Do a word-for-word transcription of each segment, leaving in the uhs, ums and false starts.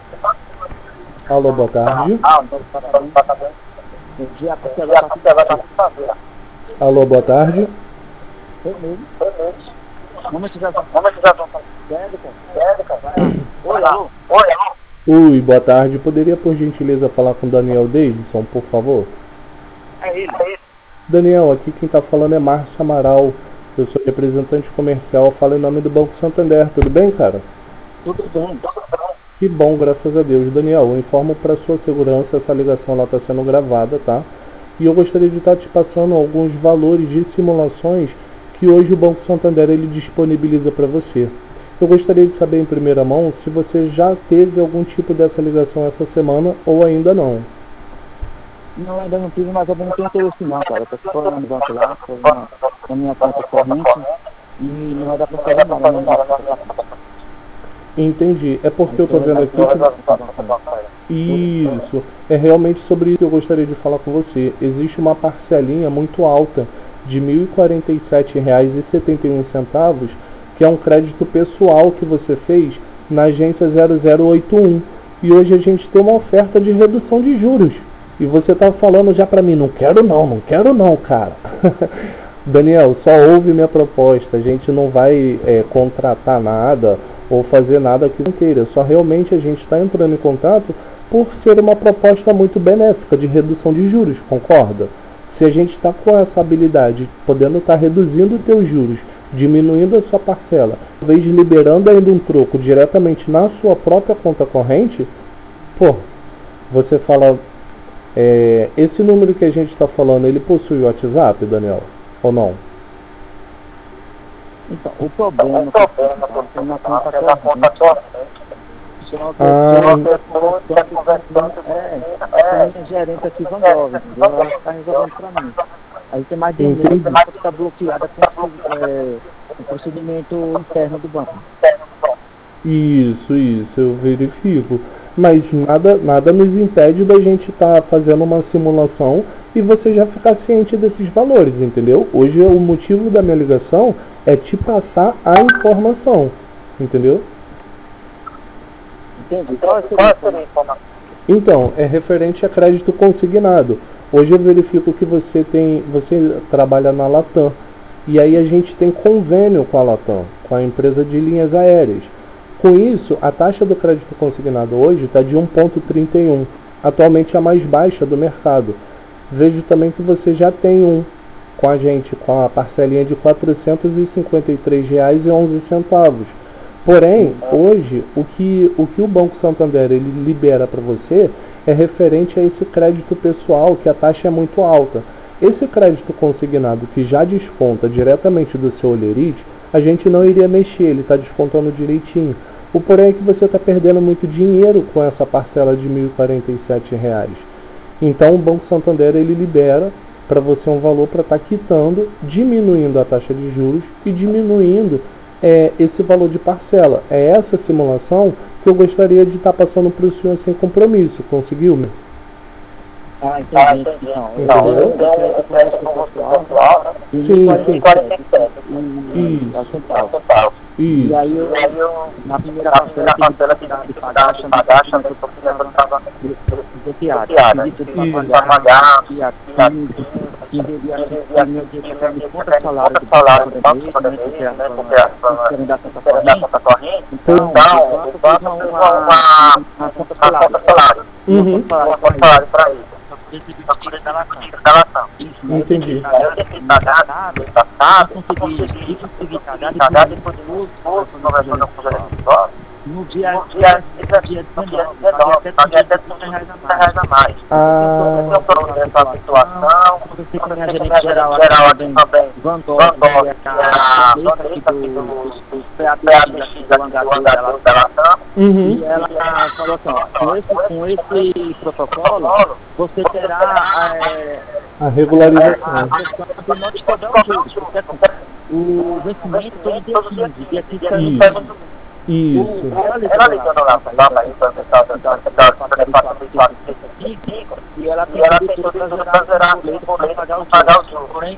Alô, boa tarde. Alô, boa tarde. Oi, alô. Oi, alô. Oi, boa tarde. Poderia, por gentileza, falar com Daniel Davidson, por favor? É ele, é ele. Daniel, aqui quem está falando é Márcio Amaral. Eu sou representante comercial, falo em nome do Banco Santander. Tudo bem, cara? Tudo bem, tudo bem. Que bom, graças a Deus. Daniel, eu informo para sua segurança, essa ligação lá está sendo gravada, tá? E eu gostaria de estar te passando alguns valores de simulações que hoje o Banco Santander ele disponibiliza para você. Eu gostaria de saber em primeira mão se você já teve algum tipo dessa ligação essa semana ou ainda não. Não, ainda não tive, mas eu não tenho interesse não, cara. Eu estou falando no banco lá, estou na, na minha conta corrente e não vai dar para fazer não. Não, não. Entendi. É porque eu estou vendo aqui que... Isso. É realmente sobre isso que eu gostaria de falar com você. Existe uma parcelinha muito alta de mil e quarenta e sete reais e setenta e um centavos, que é um crédito pessoal que você fez na agência zero zero oito um. E hoje a gente tem uma oferta de redução de juros. E você está falando já para mim, não quero não, não quero não, cara. Daniel, só ouve minha proposta. A gente não vai é, contratar nada ou fazer nada aqui inteira. Só realmente a gente está entrando em contato por ser uma proposta muito benéfica de redução de juros, concorda? Se a gente está com essa habilidade, podendo estar tá reduzindo os teus juros, diminuindo a sua parcela, talvez liberando ainda um troco diretamente na sua própria conta corrente, pô, você fala, é, esse número que a gente está falando, ele possui o WhatsApp, Daniel, ou não? Então, o problema é que na conta corrente, só que eu estou conversando, é, a minha gerente aqui, Van Gogh, ela está resolvendo para mim. Aí tem mais de um mês que está bloqueada com é, o procedimento interno do banco. Isso, isso, eu verifico. Mas nada, nada nos impede da gente estar tá fazendo uma simulação e você já ficar ciente desses valores, entendeu? Hoje o motivo da minha ligação é te passar a informação, entendeu? Entendi. Qual seria a informação? Então, é referente a crédito consignado. Hoje eu verifico que você tem, você trabalha na Latam. E aí a gente tem convênio com a Latam, com a empresa de linhas aéreas. Com isso, a taxa do crédito consignado hoje está de um vírgula trinta e um. Atualmente a mais baixa do mercado. Vejo também que você já tem um com a gente, com a parcelinha de quatrocentos e cinquenta e três reais e onze centavos. Porém, hoje, o que, o que o Banco Santander ele libera para você é referente a esse crédito pessoal, que a taxa é muito alta. Esse crédito consignado que já desconta diretamente do seu Olerite, a gente não iria mexer, ele está descontando direitinho. O porém é que você está perdendo muito dinheiro com essa parcela de mil e quarenta e sete reais. Então o Banco Santander ele libera para você um valor para estar tá quitando, diminuindo a taxa de juros e diminuindo é, esse valor de parcela. É essa simulação que eu gostaria de estar tá passando para o senhor sem compromisso. Conseguiu, meu? Ah, entendi. Não, então, eu eu conheço o pessoal, né? Sim, sim. quarenta e sete. E aí eu, na primeira parcela, tive que pagar, achando que eu estava bloqueado. Pedi tudo para pagar, que aqui, que devia ser meu dinheiro para me conta salário do banco toda vez, né? Porque a querem dar conta corrente. Então, eu faço uma conta salário. Uhum. Uma conta salário para ele. Para poder instalação. Entendi. Eu tentei pagar nada, eu consegui pagar depois de muito, conversando com o gerente de voz. No dia, no dia, dia dezenove, paguei até trinta reais a mais. Ah, Eu estou nessa situação, eu sei que a minha gerente geral aqui também, Van Gogh, que é a dona aqui do P A B X do hangador da Latam, e ela falou assim, ó, com esse, com esse protocolo, você terá é, a regularização. a questão de não te cobrar os juros, porque assim, o vencimento todo dia quinze, dia quinze é Isso. Ela ligando lá para a e ela tem tudo para zerar o boleto para pagar o jogo. Porém,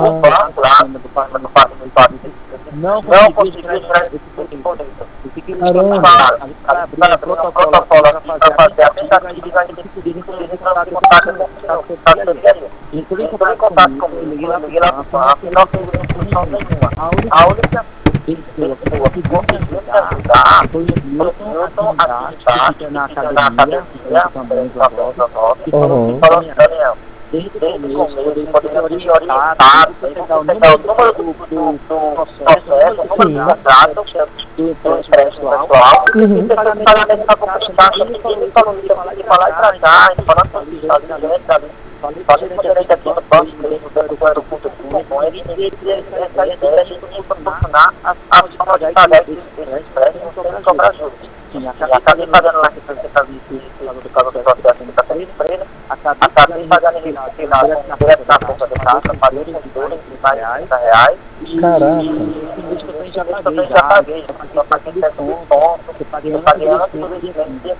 não conseguiu gerar esse boleto. O que eles fazem? Abrir um protocolo para fazer a tentativa de decidir em contato com entrou em contato comigo, eu liguei lá para a não tem solução nenhuma. A única pessoa que conseguiu me ajudar foi o Milton Atividade, que fica na academia, também do Bob, que falou assim, Daniel, desde o começo, poderia te orientar, você pegar o número do processo, o número do contrato, do empréstimo pessoal, e o pagamento da caixa, ele falou isso, de falar para cá, falando com ele, falei com o gerente aqui no banco, do aeroporto com ele, e ele essa ideia de proporcionar a forma de pagar esse empréstimo sobre a juros. Sim, acabei fazendo lá que você está por causa do processo que está sendo empresa, acabei pagando ele direto na conta do caixa, paguei uns dois reais. Caraca. E também já paguei, já paguei, já paguei de ponto, eu paguei antes do dia.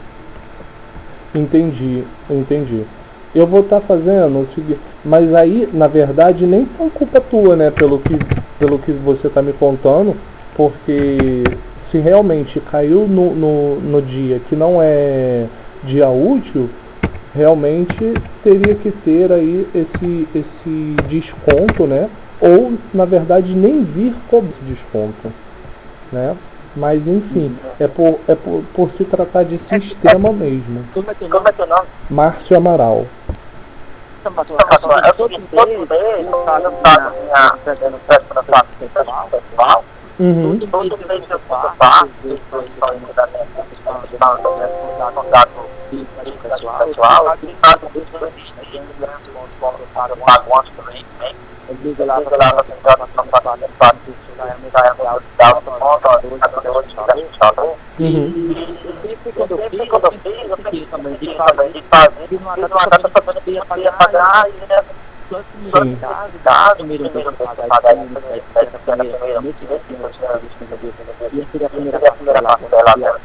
Entendi, entendi. Eu vou estar tá fazendo o seguinte, mas aí, na verdade, nem foi culpa tua, né, pelo que, pelo que você está me contando, porque se realmente caiu no, no, no dia que não é dia útil, realmente teria que ter aí esse, esse desconto, né, ou, na verdade, nem vir cobrar esse desconto, né. Mas, enfim, é por, é por, por se tratar de sistema mesmo. Como é que é o nome? Márcio Amaral. É o seguinte, todo mês, eu estava pegando o preço da parte pessoal, Uhum. todo mês eu faço, eu estou indo da minha contato pessoal, e pago dois por mês, eu pago antes também, eu ligo lá para a central para fazer parte disso, já é a conta, a falou. E sempre quando eu fiz, eu fiz também de fazer, e numa data eu poderia pagar, e né, dados, primeiro eu tenho que pagar isso, que era a primeira, nesse mês que eu tinha visto, e seria a primeira parcela,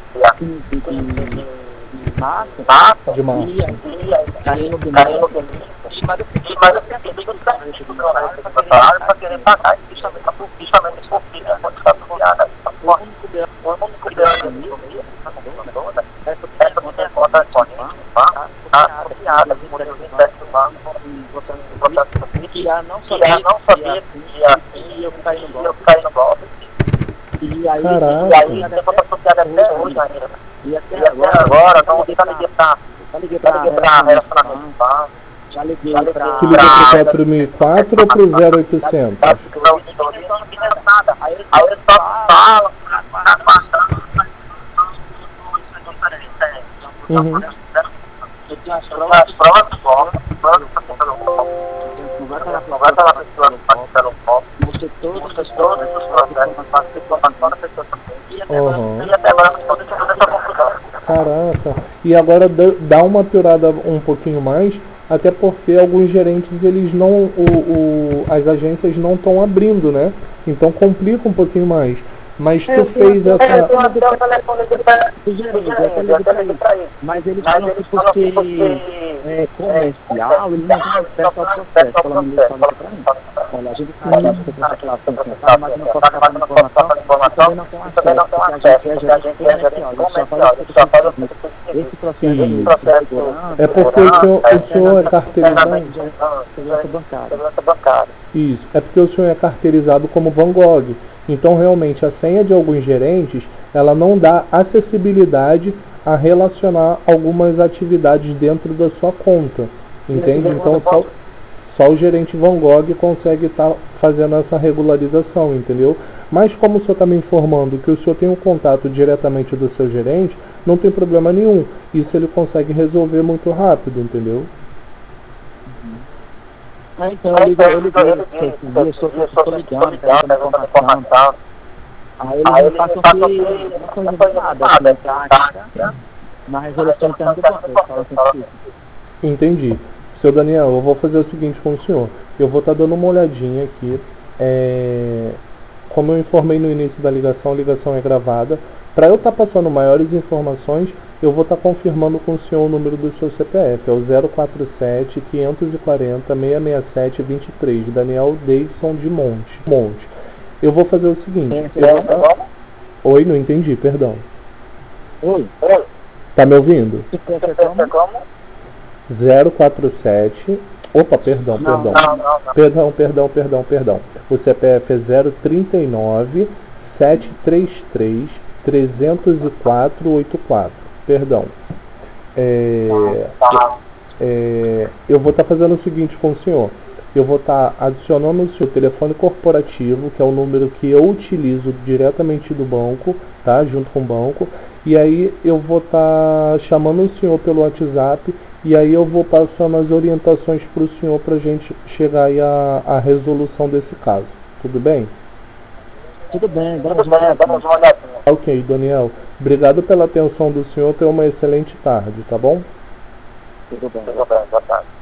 de março, de março. E aí no domingo, mas eu fiz para querer pagar, justamente por filho, quando está piada, o único grande essa minha conta corrente, a piada, por exemplo, do banco, e a não sabia que assim eu caí no golpe. E aí, e aí depois a piada até hoje ainda. E até agora, não está liguei para relacionamento do banco. Já liguei para... Você ligou para o quatro mil e quatro ou para o zero oitocentos? Não, não pediram nada. Aí ele só fala, Uhum. eu tinha as provas, as provas do golpe, pelo não vai falar pelo golpe, mostrei todos os processos, participou da pessoa também, e até agora não estou deixando essa confusão. Caraca, e agora dá uma piorada um pouquinho mais, até porque alguns gerentes, eles não, o, o, as agências não estão abrindo, né? Então complica um pouquinho mais. Mas tu eu fez eu, essa... Eu tenho até o telefone do gerente, eu até liguei para ele. Mas eles falam que por ser é, comercial, eles não têm acesso ao processo, pelo menos eles falam para mim. Olha, a gente sabe que você tem aquela função, mas não pode passar informação, também não tem acesso, porque a gente é gerente comercial, a gente só faz o serviço. Esse processo de segurança... É porque o senhor, o senhor é carteirizado... Segurança bancária. Isso, é porque o senhor é carteirizado como Van Gogh. Então, realmente, a senha de alguns gerentes, ela não dá acessibilidade a relacionar algumas atividades dentro da sua conta, entende? Então, só, só o gerente Van Gogh consegue estar tá fazendo essa regularização, entendeu? Mas, como o senhor está me informando que o senhor tem um contato diretamente do seu gerente, não tem problema nenhum. Isso ele consegue resolver muito rápido, entendeu? Ah, então eu liguei, eu liguei, eu estou ligando, perguntando informação. Aí eles me passam que não foi nada, na resolução interna do banco, eles falam assim isso. Entendi. Seu Daniel, eu vou fazer o seguinte com o senhor. Eu vou estar dando uma olhadinha aqui. É... Como eu informei no início da ligação, a ligação é gravada. Para eu estar passando maiores informações, eu vou estar confirmando com o senhor o número do seu C P F, é o zero quatro sete, quinhentos e quarenta, seiscentos e sessenta e sete, vinte e três, Daniel Davidson de Monte. Monte. Eu vou fazer o seguinte... Eu vou tá... Oi, não entendi, perdão. Oi. Tá me ouvindo? Como? zero quatro sete... Opa, perdão, Não, perdão. não, não, não. Perdão, perdão, perdão, perdão. O C P F é zero trinta e nove, setecentos e trinta e três, trezentos e quatro, oitenta e quatro. Perdão. É, é, eu vou estar fazendo o seguinte com o senhor. Eu vou estar adicionando o seu telefone corporativo, que é o número que eu utilizo diretamente do banco, tá? Junto com o banco. E aí eu vou estar chamando o senhor pelo WhatsApp. E aí eu vou passando as orientações para o senhor para a gente chegar aí à, à resolução desse caso. Tudo bem? Tudo bem, vamos lá. Ok, Daniel. Obrigado pela atenção do senhor. Tenha uma excelente tarde, tá bom? Tudo bem. Tudo bem, boa tarde.